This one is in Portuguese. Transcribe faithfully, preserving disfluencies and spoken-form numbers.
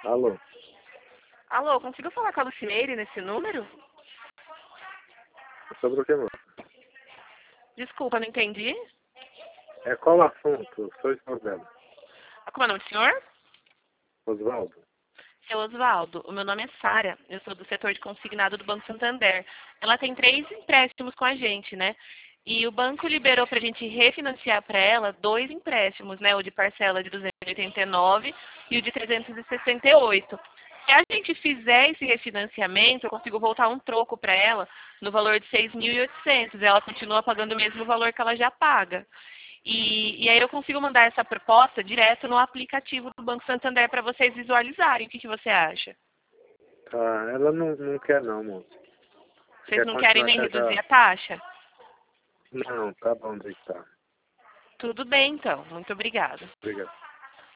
Alô? Alô, consigo falar com a Lucineire nesse número? Sobre o que, moço? Desculpa, não entendi. É qual o assunto? Sou esposa. Como é o nome do senhor? Osvaldo. Seu Osvaldo, o meu nome é Sara, eu sou do setor de consignado do Banco Santander. Ela tem três empréstimos com a gente, né? E o banco liberou para a gente refinanciar para ela dois empréstimos, né? O de parcela de duzentos e oitenta e nove e o de trezentos e sessenta e oito. Se a gente fizer esse refinanciamento, eu consigo voltar um troco para ela no valor de seis mil e oitocentos. Ela continua pagando o mesmo valor que ela já paga. E, e aí eu consigo mandar essa proposta direto no aplicativo do Banco Santander para vocês visualizarem. O que, que você acha? Tá, ela não, não quer não, moço. Vocês Quer não querem continuar nem com reduzir essa... a taxa? Não, tá bom, deixa tá. Tudo bem, então. Muito obrigada. Obrigado.